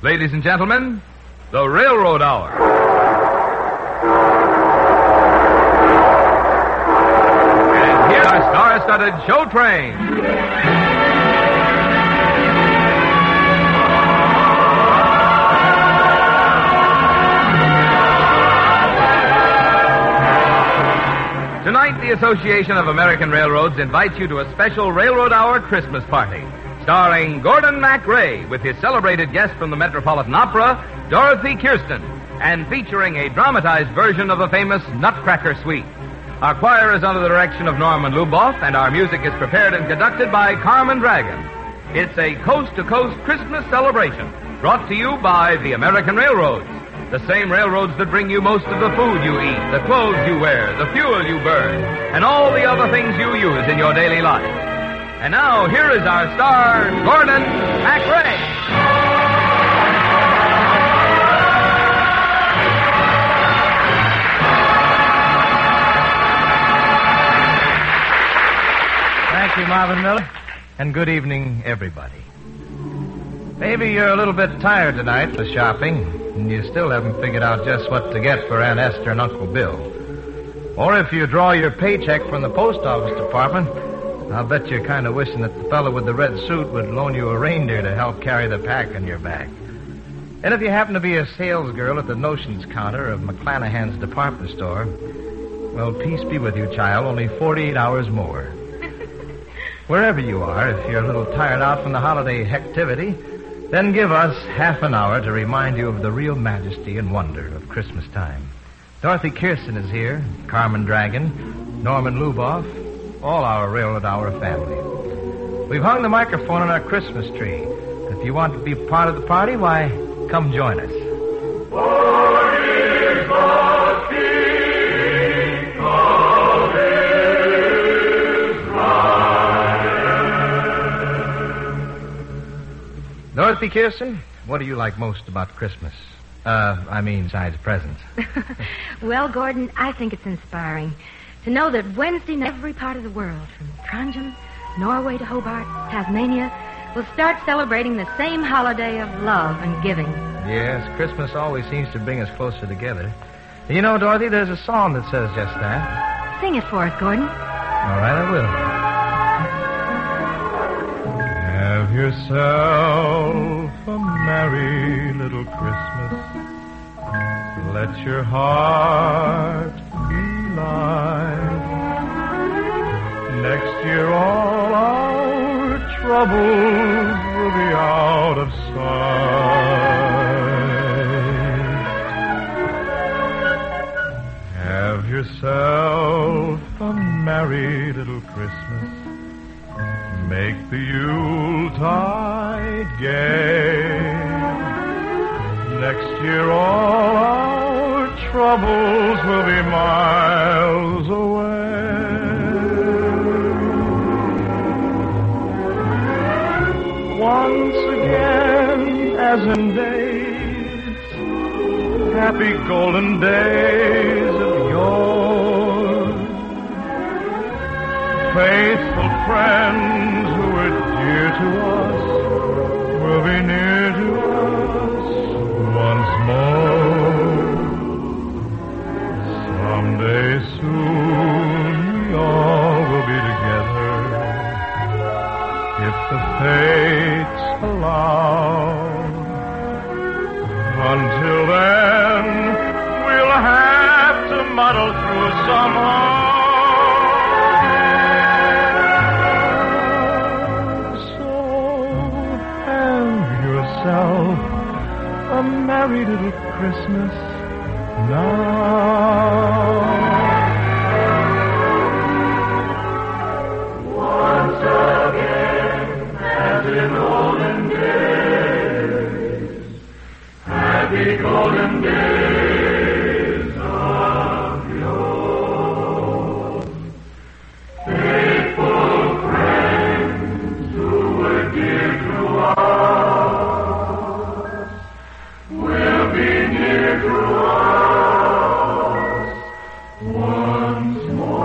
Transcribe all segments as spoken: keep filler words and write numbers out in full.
Ladies and gentlemen, the Railroad Hour. And here are star-studded show train. Tonight, the Association of American Railroads invites you to a special Railroad Hour Christmas party, starring Gordon MacRae with his celebrated guest from the Metropolitan Opera, Dorothy Kirsten, and featuring a dramatized version of the famous Nutcracker Suite. Our choir is under the direction of Norman Luboff, and our music is prepared and conducted by Carmen Dragon. It's a coast-to-coast Christmas celebration brought to you by the American Railroads, the same railroads that bring you most of the food you eat, the clothes you wear, the fuel you burn, and all the other things you use in your daily life. And now, here is our star, Gordon MacRae. Thank you, Marvin Miller, and good evening, everybody. Maybe you're a little bit tired tonight with shopping, and you still haven't figured out just what to get for Aunt Esther and Uncle Bill. Or if you draw your paycheck from the post office department, I'll bet you're kind of wishing that the fellow with the red suit would loan you a reindeer to help carry the pack on your back. And if you happen to be a salesgirl at the notions counter of McClanahan's department store, well, peace be with you, child, only forty-eight hours more. Wherever you are, if you're a little tired out from the holiday hectivity, then give us half an hour to remind you of the real majesty and wonder of Christmas time. Dorothy Kirsten is here, Carmen Dragon, Norman Luboff, all our Railroad Hour family. We've hung the microphone on our Christmas tree. If you want to be part of the party, why, come join us. For is the King of Israel. Dorothy Kirsten, what do you like most about Christmas? Uh, I mean, besides presents. Well, Gordon, I think it's inspiring to know that Wednesday night, every part of the world, from Trondheim, Norway to Hobart, Tasmania, will start celebrating the same holiday of love and giving. Yes, Christmas always seems to bring us closer together. You know, Dorothy, there's a song that says just that. Sing it for us, Gordon. All right, I will. Have yourself a merry little Christmas. Let your heart be light. Next year all our troubles will be out of sight. Have yourself a merry little Christmas. Make the Yuletide gay. Next year all our troubles will be miles away. Once again, as in days, happy golden days of yore, faithful friends who were dear to us will be near to us once more. Someday soon we all will be together, if the fates allow. Until then, we'll have to muddle through somehow. So have yourself a merry little Christmas now. Once again, as in olden days, happy golden days of yore. Faithful friends who were dear to us will be near to us once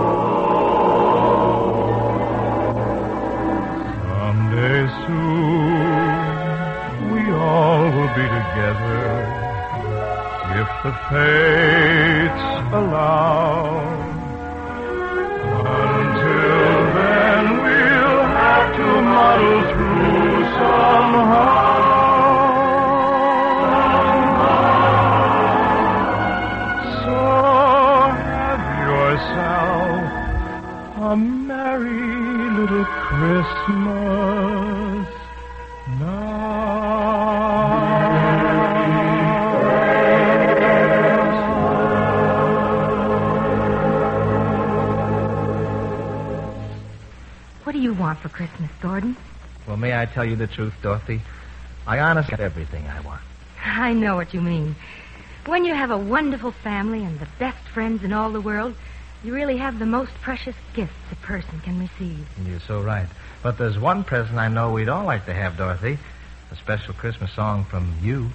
more. Someday soon we all will be together, together, if the fates allow. Until then, we'll have to muddle through somehow. So have yourself a merry little Christmas What do you want for Christmas, Gordon? Well, may I tell you the truth, Dorothy? I honestly have everything I want. I know what you mean. When you have a wonderful family and the best friends in all the world, you really have the most precious gifts a person can receive. You're so right. But there's one present I know we'd all like to have, Dorothy. A special Christmas song from you.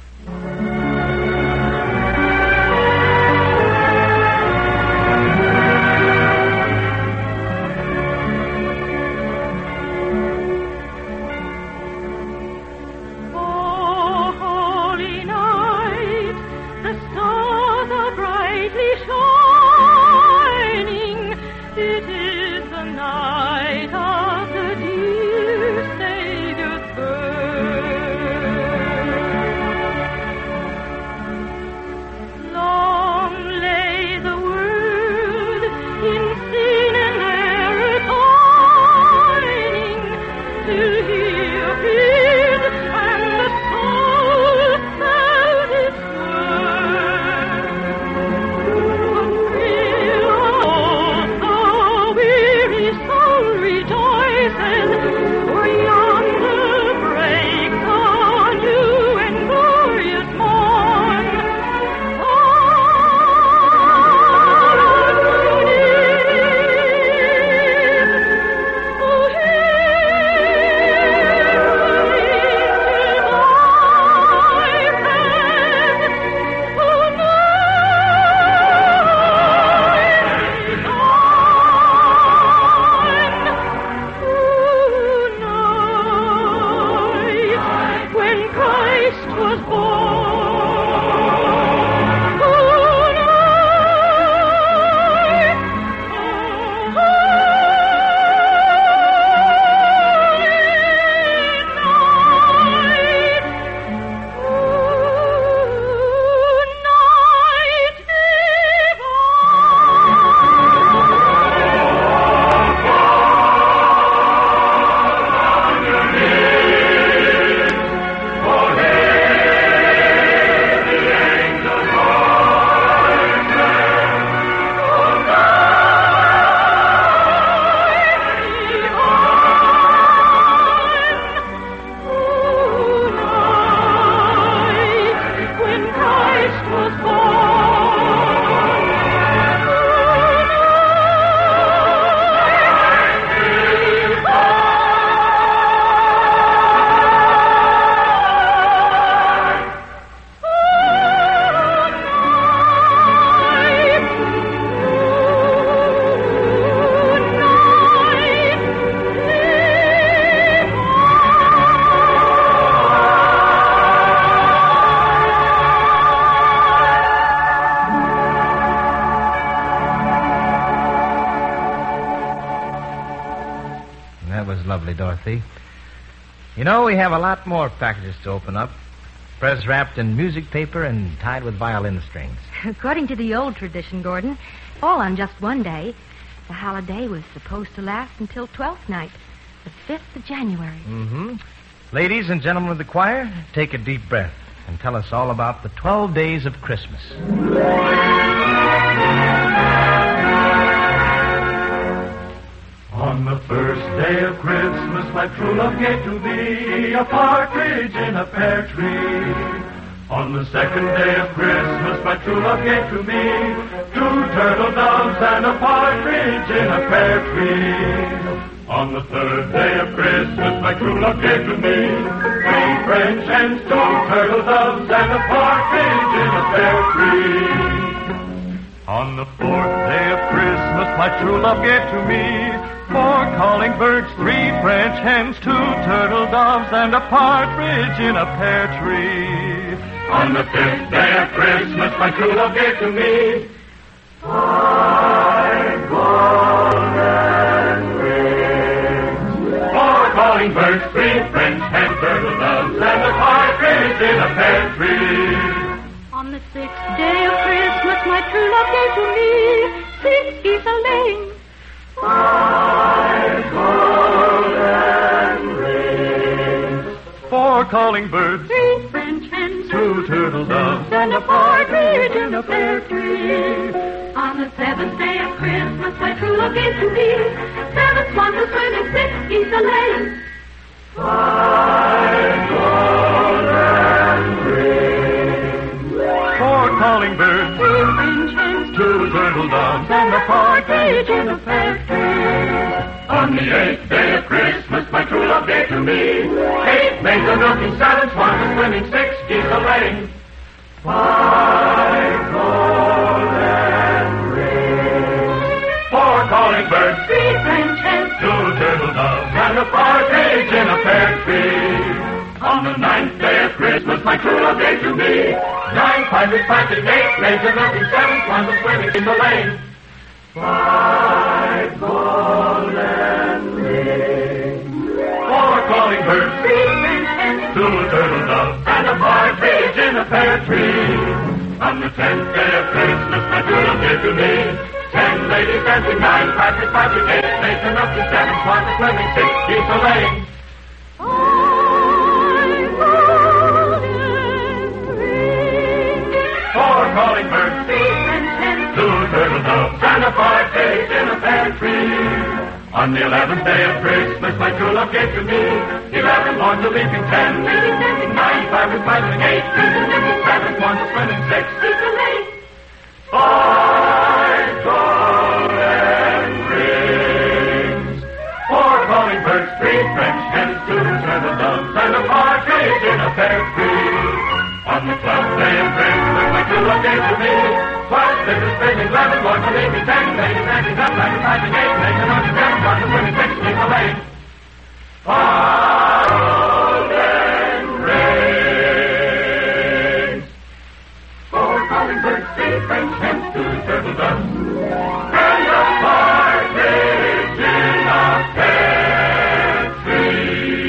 Lovely, Dorothy. You know, we have a lot more packages to open up. Press wrapped in music paper and tied with violin strings. According to the old tradition, Gordon, all on just one day. The holiday was supposed to last until Twelfth Night, the fifth of January. Mm-hmm. Ladies and gentlemen of the choir, take a deep breath and tell us all about the twelve days of Christmas. On the first day of Christmas, my true love gave to me a partridge in a pear tree. On the second day of Christmas, my true love gave to me two turtle doves and a partridge in a pear tree. On the third day of Christmas, my true love gave to me three French hens, two turtle doves and a partridge in a pear tree. On the fourth day of Christmas, my true love gave to me four calling birds, three French hens, two turtle doves, and a partridge in a pear tree. On the fifth day of Christmas, my true love gave to me five golden rings, four calling birds, three French hens, turtle doves, and a partridge in a pear tree. On the sixth day of Christmas, my true love gave to me six geese a-laying, five golden rings, four calling birds, three French hens, two turtle doves, and a partridge in a pear tree. On the seventh day of Christmas, my true love gave to me seven swans a-swimming, six geese a-laying, five golden rings, four calling birds, three French hens, two turtle doves, and a partridge in a pear tree. On the eighth day of Christmas, my true love gave to me eight maids a-milking, seven swans a-swimming, six geese a-laying, five golden rings, four calling birds, Three French hens, two turtle doves, and a partridge in a pear tree. On the ninth day of Christmas, my true love gave to me nine partridge patches, eight maids a-milking, seven swans a-swimming, in the lane, five golden rings, four calling birds, three French hens, two turtle doves, and a partridge in a pear tree. On the tenth day of Christmas, my true love gave to me ten ladies dancing, nine partridge patches, eight maids a-milking, seven swans a-swimming, six geese a-laying, four calling birds, three French hens, two turtle doves, and a partridge in a pear tree. On the eleventh day of Christmas, my true love gave to me eleven lawns a-leaping, ten ladies dancing, nine partridge patches, eight maids a-milking, seven swans a-swimming, six geese a-laying, five golden rings, four calling birds, three French hens, two turtle doves, and a partridge in a pear tree. On the twelfth day of Christmas, my true love gave to me twelve sisters spinning, eleven lords a-leaping, ten ladies dancing, nine partridge patches, eight maids a-milking, seven swans a-swimming, six geese a-laying, five golden rings, four calling birds, three French hens, two turtle doves, and a partridge in a pear tree.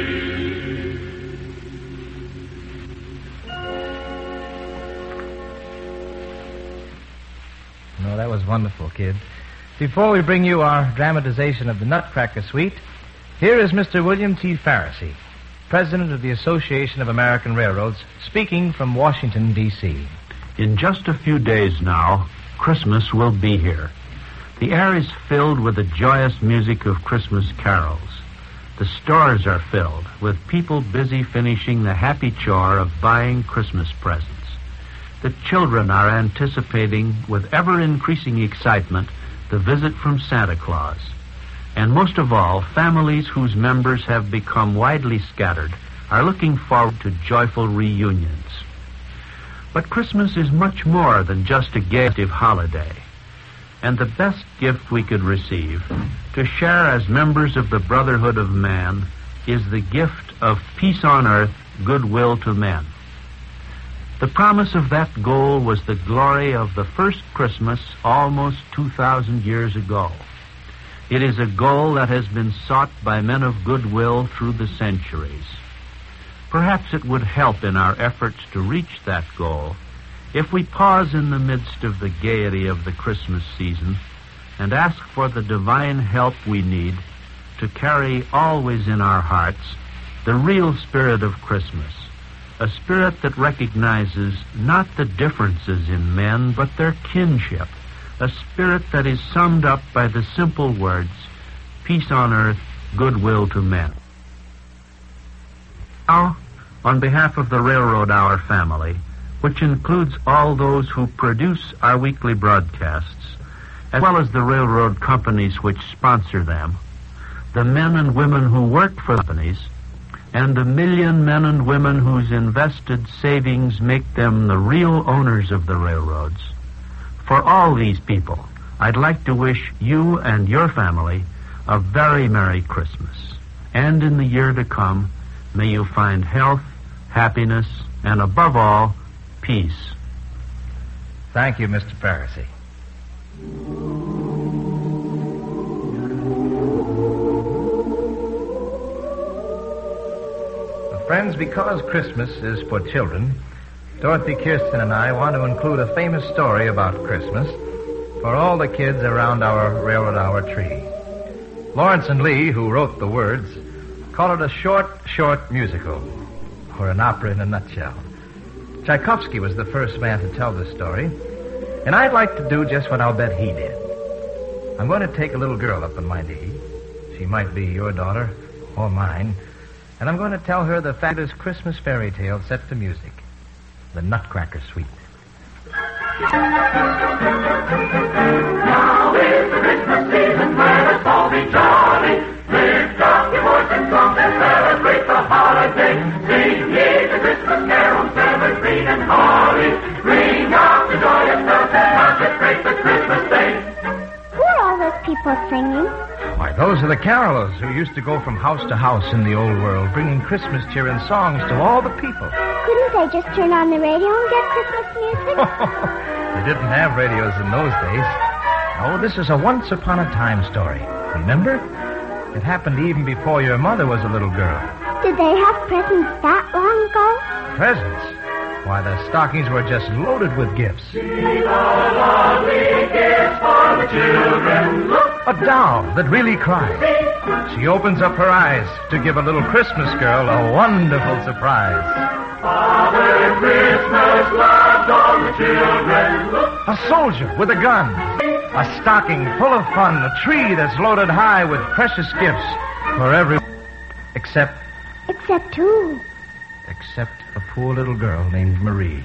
No, that was wonderful, kid. Before we bring you our dramatization of the Nutcracker Suite, here is Mister William T. Farrisee, President of the Association of American Railroads, speaking from Washington, D C In just a few days now, Christmas will be here. The air is filled with the joyous music of Christmas carols. The stores are filled with people busy finishing the happy chore of buying Christmas presents. The children are anticipating with ever-increasing excitement the visit from Santa Claus. And most of all, families whose members have become widely scattered are looking forward to joyful reunions. But Christmas is much more than just a festive holiday. And the best gift we could receive, to share as members of the brotherhood of man, is the gift of peace on earth, goodwill to men. The promise of that goal was the glory of the first Christmas almost two thousand years ago. It is a goal that has been sought by men of goodwill through the centuries. Perhaps it would help in our efforts to reach that goal if we pause in the midst of the gaiety of the Christmas season and ask for the divine help we need to carry always in our hearts the real spirit of Christmas, a spirit that recognizes not the differences in men, but their kinship, a spirit that is summed up by the simple words, peace on earth, goodwill to men. Now, on behalf of the Railroad Hour family, which includes all those who produce our weekly broadcasts, as well as the railroad companies which sponsor them, the men and women who work for companies, and the million men and women whose invested savings make them the real owners of the railroads, For all these people, I'd like to wish you and your family a very Merry Christmas. And in the year to come, may you find health, happiness, and above all, peace. Thank you, Mister Parisi. Well, friends, because Christmas is for children, Dorothy Kirsten and I want to include a famous story about Christmas for all the kids around our Railroad Hour tree. Lawrence and Lee, who wrote the words, call it a short, short musical, or an opera in a nutshell. Tchaikovsky was the first man to tell this story, and I'd like to do just what I'll bet he did. I'm going to take a little girl up on my knee. She might be your daughter or mine, and I'm going to tell her the fabulous Christmas fairy tale set to music, The Nutcracker Suite. Now is the Christmas season, let us all be jolly. Lift up your voice and song and celebrate the holiday. Sing ye the Christmas carols, evergreen and holly. Ring out the joyous bells and concentrate the Christmas day. Who are all those people singing? Why, those are the carolers who used to go from house to house in the old world, bringing Christmas cheer and songs to all the people. Couldn't they just turn on the radio and get Christmas music? They didn't have radios in those days. No, this is a once-upon-a-time story. Remember? It happened even before your mother was a little girl. Did they have presents that long ago? Presents? Why, the stockings were just loaded with gifts. See the lovely gifts for the children. Look! A doll that really cries. She opens up her eyes to give a little Christmas girl a wonderful surprise. Father Christmas loves all the children. Look! A soldier with a gun. A stocking full of fun. A tree that's loaded high with precious gifts for everyone. Except... Except who? Except a poor little girl named Marie.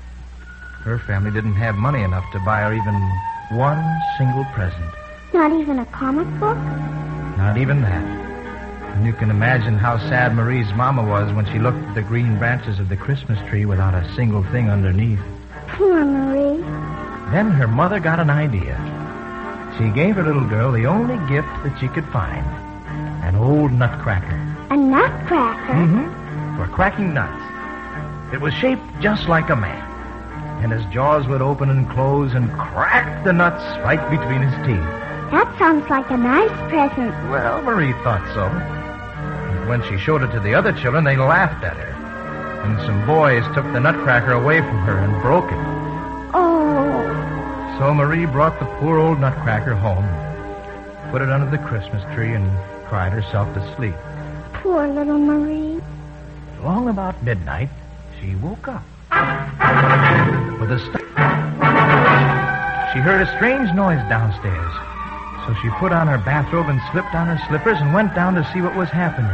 Her family didn't have money enough to buy her even one single present. Not even a comic book? Not even that. And you can imagine how sad Marie's mama was when she looked at the green branches of the Christmas tree without a single thing underneath. Poor Marie. Then her mother got an idea. She gave her little girl the only gift that she could find. An old nutcracker. A nutcracker? Mm-hmm. For cracking nuts. It was shaped just like a man. And his jaws would open and close and crack the nuts right between his teeth. That sounds like a nice present. Well, Marie thought so. And when she showed it to the other children, they laughed at her. And some boys took the nutcracker away from her and broke it. Oh. So Marie brought the poor old nutcracker home, put it under the Christmas tree, and cried herself to sleep. Poor little Marie. Along about midnight, she woke up. With a st- She heard a strange noise downstairs. So she put on her bathrobe and slipped on her slippers and went down to see what was happening.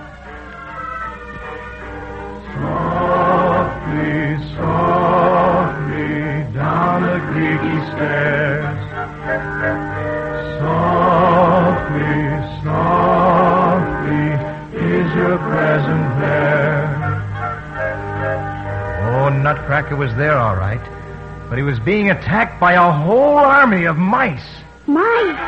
Softly, softly, down the creaky stairs. Softly, softly, is your present there? Oh, Nutcracker was there, all right. But he was being attacked by a whole army of mice. Mice?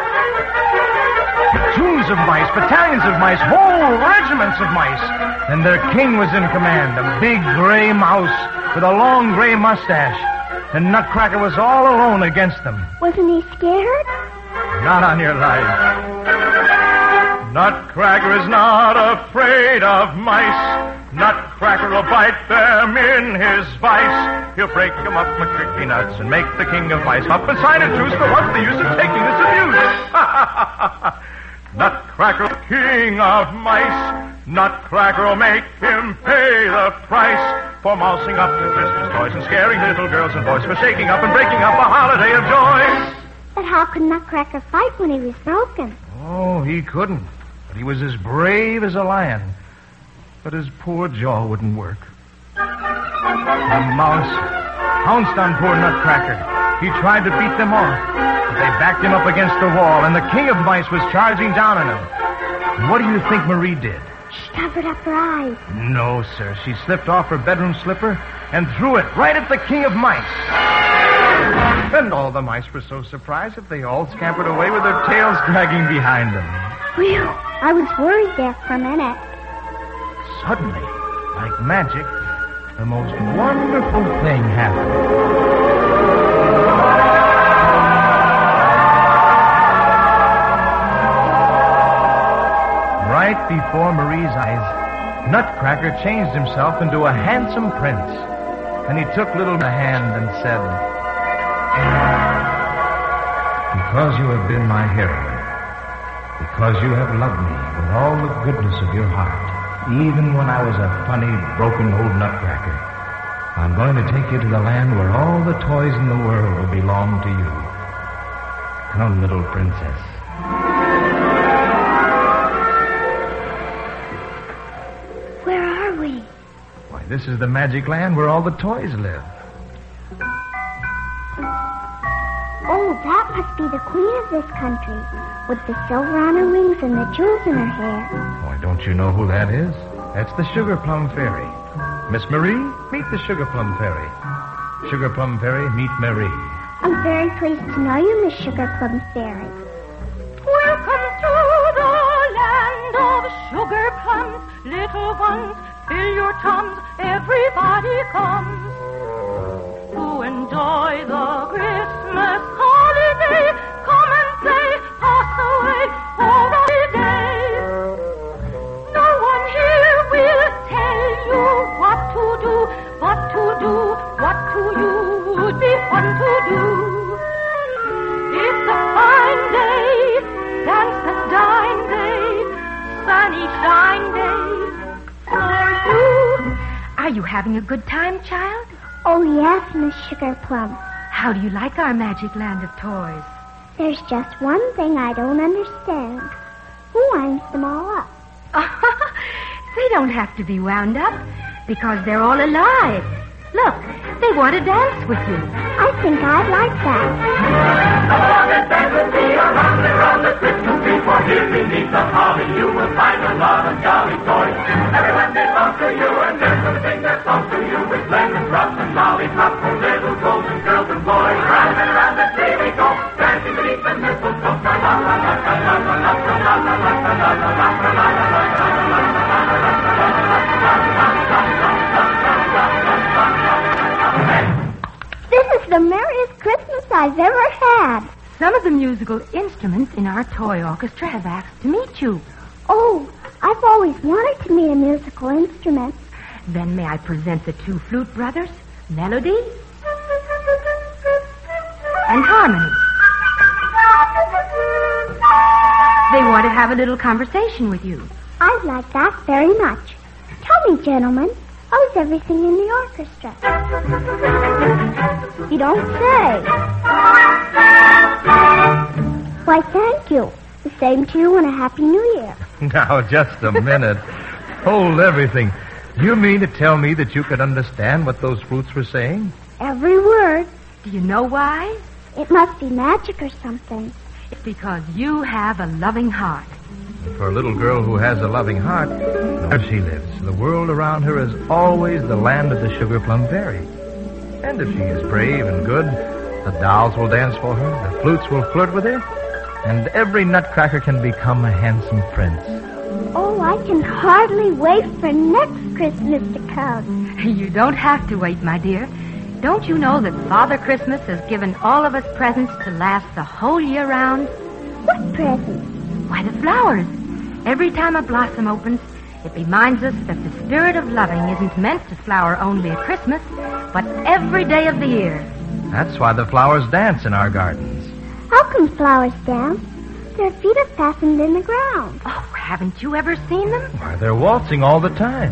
Platoons of mice, battalions of mice, whole regiments of mice. And their king was in command, a big gray mouse with a long gray mustache. And Nutcracker was all alone against them. Wasn't he scared? Not on your life. Nutcracker is not afraid of mice. Nutcracker will bite them in his vice. He'll break them up with tricky nuts and make the king of mice hop and sign a truce, but what's the use of taking this abuse? Nutcracker, king of mice. Nutcracker will make him pay the price for mousing up the Christmas toys and scaring little girls and boys, for shaking up and breaking up a holiday of joy. But how could Nutcracker fight when he was broken? Oh, he couldn't. But he was as brave as a lion. But his poor jaw wouldn't work. The mouse pounced on poor Nutcracker. He tried to beat them off, but they backed him up against the wall, and the king of mice was charging down on him. And what do you think Marie did? She covered up her eyes. No, sir. She slipped off her bedroom slipper and threw it right at the king of mice. And all the mice were so surprised that they all scampered away with their tails dragging behind them. Phew, I was worried there for a minute. Suddenly, like magic, the most wonderful thing happened. Right before Marie's eyes, Nutcracker changed himself into a handsome prince. And he took little by the hand and said, "Because you have been my heroine, because you have loved me with all the goodness of your heart, even when I was a funny, broken old nutcracker, I'm going to take you to the land where all the toys in the world will belong to you. Come, little princess." Where are we? Why, this is the magic land where all the toys live. Oh, that must be the queen of this country, with the silver on her wings and the jewels in her hair. Why, don't you know who that is? That's the Sugar Plum Fairy. Miss Marie, meet the Sugar Plum Fairy. Sugar Plum Fairy, meet Marie. I'm very pleased to know you, Miss Sugar Plum Fairy. Welcome to the land of sugar plums, little ones, fill your tums, everybody comes to enjoy the Christmas holiday. Come and play, pass away for a day. No one here will tell you what to do, what to do, what to you would be fun to do. It's a fine day, dance and dine day, sunny shine day for you. Are you having a good time, child? Oh, yes, Miss Sugar Plum. How do you like our magic land of toys? There's just one thing I don't understand. Who winds them all up? They don't have to be wound up because they're all alive. Look, they want to dance with you. I think I'd like that. Come along and dance with me around and around the Christmas tree, for here beneath the holly you will find a lot of jolly toys. Everyone belongs to you, and there's something that belongs to you with lemons, drops, and lollipops for little golden girls and boys. Round and around the tree we go, dancing beneath the mistletoe. La la la la la la la la la la la la la la la This is the merriest Christmas I've ever had. Some of the musical instruments in our toy orchestra have asked to meet you. Oh, I've always wanted to meet a musical instrument. Then may I present the two flute brothers, Melody and Harmony. They want to have a little conversation with you. I'd like that very much. Tell me, gentlemen, how's everything in the orchestra? You don't say. Why, thank you. The same to you and a Happy New Year. Now, just a minute. Hold everything. You mean to tell me that you could understand what those flutes were saying? Every word. Do you know why? It must be magic or something. It's because you have a loving heart. For a little girl who has a loving heart, where she lives, the world around her is always the land of the Sugar Plum Fairy. And if she is brave and good, the dolls will dance for her, the flutes will flirt with her, and every nutcracker can become a handsome prince. Oh, I can hardly wait for next Christmas to come. You don't have to wait, my dear. Don't you know that Father Christmas has given all of us presents to last the whole year round? What presents? Why, the flowers. Every time a blossom opens, it reminds us that the spirit of loving isn't meant to flower only at Christmas, but every day of the year. That's why the flowers dance in our gardens. How come flowers dance? Their feet are fastened in the ground. Oh, haven't you ever seen them? Why, they're waltzing all the time.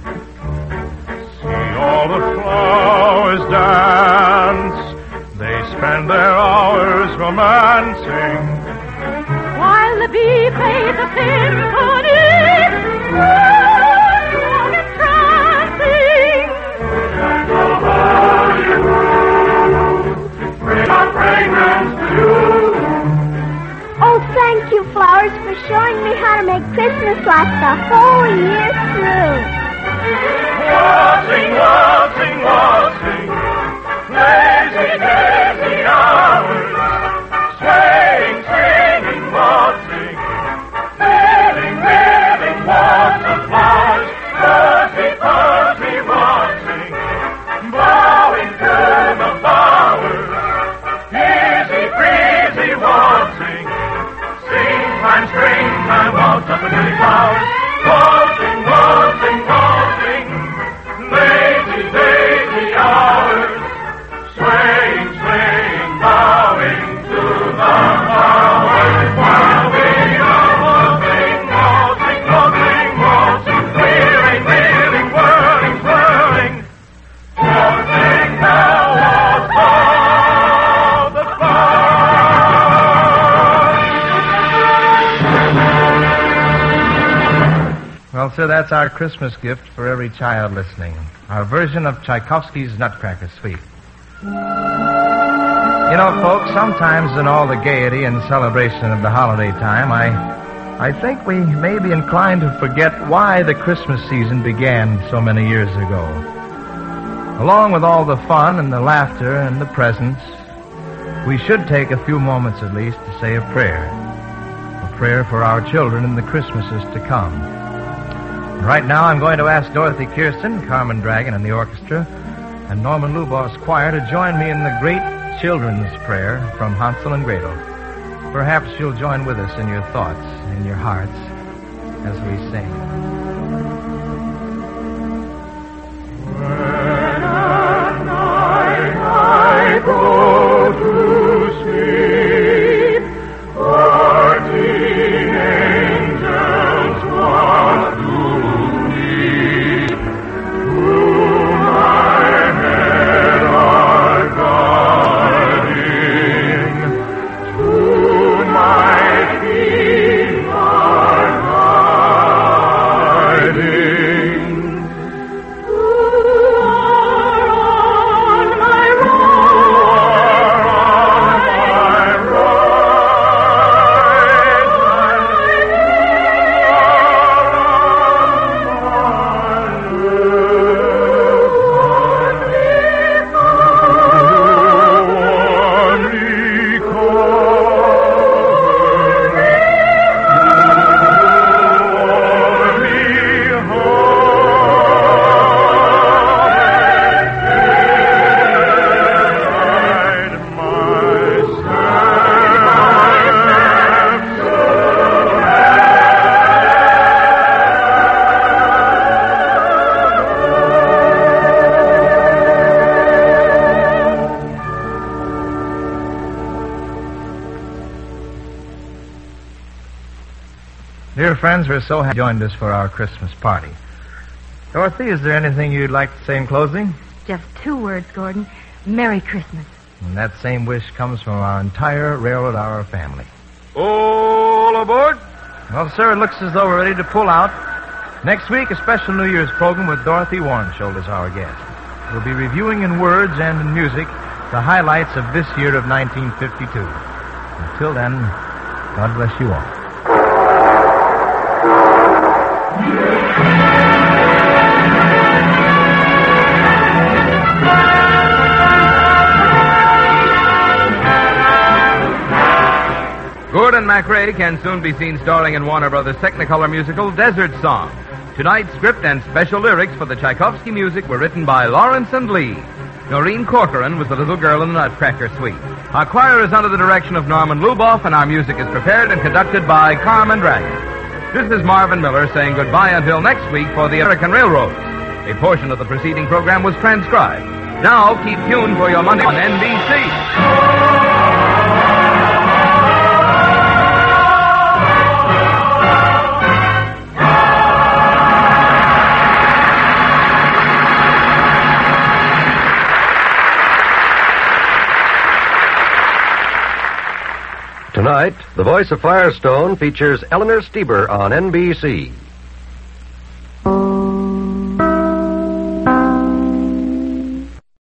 See all the flowers dance. They spend their hours romancing, while the bee plays a symphony, warm and entrancing. And the holy rose bring a fragrance to you. Oh, thank you, flowers, for showing me how to make Christmas last the whole year through. Waltzing, waltzing, waltzing, lazy days up in early flowers. Waltzing, waltzing, waltzing, lazy, lazy hours. Swaying, swaying, bowing to the flowers. While we are waltzing, waltzing, waltzing, waltzing, wheeling, wheeling, whirling, swirling. Waltzing now, waltz all the flowers. Well, sir, that's our Christmas gift for every child listening. Our version of Tchaikovsky's Nutcracker Suite. You know, folks, sometimes in all the gaiety and celebration of the holiday time, I, I think we may be inclined to forget why the Christmas season began so many years ago. Along with all the fun and the laughter and the presents, we should take a few moments at least to say a prayer. A prayer for our children in the Christmases to come. Right now, I'm going to ask Dorothy Kirsten, Carmen Dragon, and the orchestra, and Norman Luboff's choir to join me in the great children's prayer from Hansel and Gretel. Perhaps you'll join with us in your thoughts, in your hearts, as we sing. When at night I go to sleep, fourteen angels walk to me. Through my head are guarding, to my feet are guiding. Dear friends, we're so happy you joined us for our Christmas party. Dorothy, is there anything you'd like to say in closing? Just two words, Gordon. Merry Christmas. And that same wish comes from our entire Railroad Hour family. All aboard? Well, sir, it looks as though we're ready to pull out. Next week, a special New Year's program with Dorothy Warnsholt as our guest. We'll be reviewing in words and in music the highlights of this year of nineteen fifty-two. Until then, God bless you all. Gordon MacRae can soon be seen starring in Warner Brothers' Technicolor musical Desert Song. Tonight's script and special lyrics for the Tchaikovsky music were written by Lawrence and Lee. Noreen Corcoran was the little girl in the Nutcracker Suite. Our choir is under the direction of Norman Luboff, and our music is prepared and conducted by Carmen Dragon. This is Marvin Miller saying goodbye until next week for the American Railroads. A portion of the preceding program was transcribed. Now keep tuned for your Monday on N B C. Tonight, The Voice of Firestone features Eleanor Stieber on N B C.